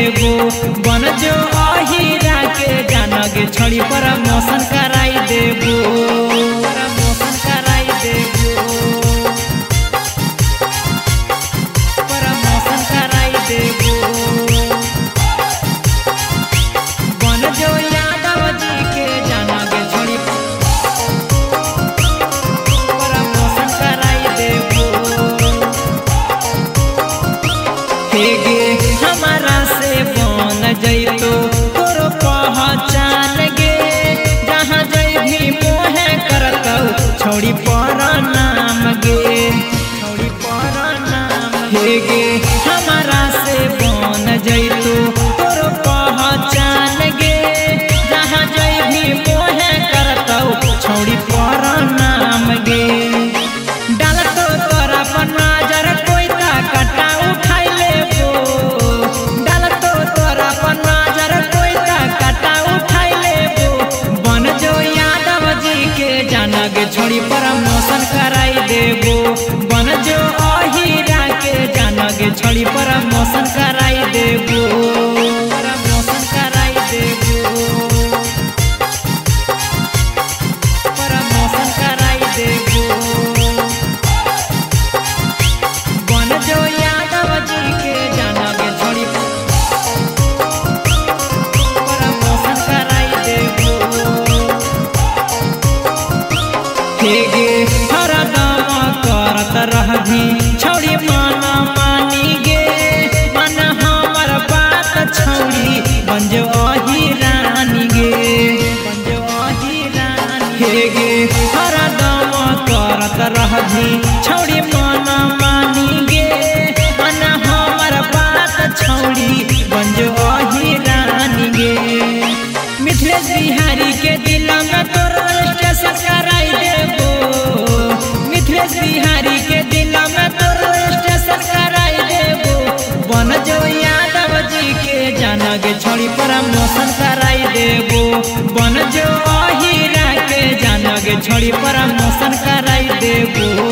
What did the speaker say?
देबो। बन जो अहिरा के जानगे छड़ी प्रमोशन कराई देबो, प्रमोशन कराई देबो, प्रमोशन कराई देबो। बन जो यादव जी के जानगे छड़ी प्रमोशन कराई देबो। हेगे हमारा से बन जइतो तोरो पहचान गे, जहाँ जई भी मोहे करतौ छौड़ी पर नाम गे, छौड़ी पर नाम। हेगे हमारा से बन जइतो तोरो पहचान गे, जहाँ जई भी मोहे करतौ छौड़ी पर नाम गे। डालतो तोरा पर नजर कोई ता कटा उठाई लेबो, डालतो तोरा पर नजर कोई ता कटा उठाई लेबो। बन जो यादव जी के जानगे छड़ी प्रमोशन कराई देबो। बन जो अहिरा के जानगे छड़ी प्रमोशन कराई देबो, प्रमोशन कराई देबो, प्रमोशन कराई देबो। बन जो यादव जी के जानगे छड़ी प्रमोशन कराई देबो। हेगे हरदम करत रहबी छौड़ी मन मानी गे, मन हमर बात छौड़ी बन जो अहिरानी गे, बन जो अहिरानी। हेगे हरदम करत रहबी छौड़ी मन मानी गे, मन हमर बात छौड़ी बन जो अहिरानी गे। मिथिलेश बिहारी के दिल में तोर स्टेशन कराई देबो, मिथिलेश बिहारी के दिल में तोर स्टेशन कराई देबो। बन जो यादव जी के जानगे छड़ी प्रमोशन कराई देबो। बन जो अहिरा के जानगे छड़ी प्रमोशन कराई देबो।